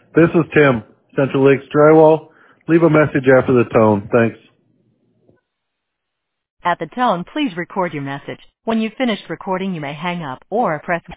This is Tim, Central Lakes Drywall. Leave a message after the tone. Thanks. At the tone, please record your message. When you've finished recording, you may hang up or press